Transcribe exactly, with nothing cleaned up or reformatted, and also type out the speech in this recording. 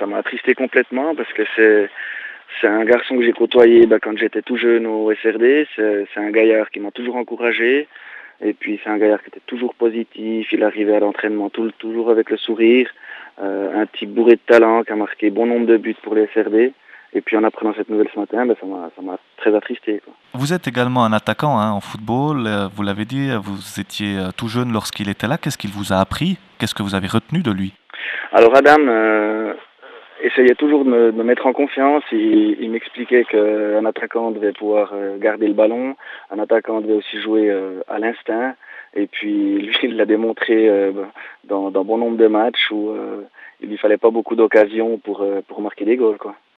ça m'a attristé complètement parce que c'est c'est un garçon que j'ai côtoyé bah, quand j'étais tout jeune au S R D. C'est, c'est un gaillard qui m'a toujours encouragé. Et puis c'est un gaillard qui était toujours positif. Il arrivait à l'entraînement tout, toujours avec le sourire. Euh, un petit bourré de talent qui a marqué bon nombre de buts pour les S R D. Et puis en apprenant cette nouvelle ce matin, ben, ça m'a ça m'a très attristé, quoi. Vous êtes également un attaquant hein, en football, euh, vous l'avez dit, vous étiez euh, tout jeune lorsqu'il était là. Qu'est-ce qu'il vous a appris? Qu'est-ce que vous avez retenu de lui? Alors Adam euh, essayait toujours de me, de me mettre en confiance. Il, il m'expliquait qu'un attaquant devait pouvoir euh, garder le ballon, un attaquant devait aussi jouer euh, à l'instinct. Et puis lui, il l'a démontré euh, dans, dans bon nombre de matchs où euh, il lui fallait pas beaucoup d'occasions pour, euh, pour marquer des goals, quoi.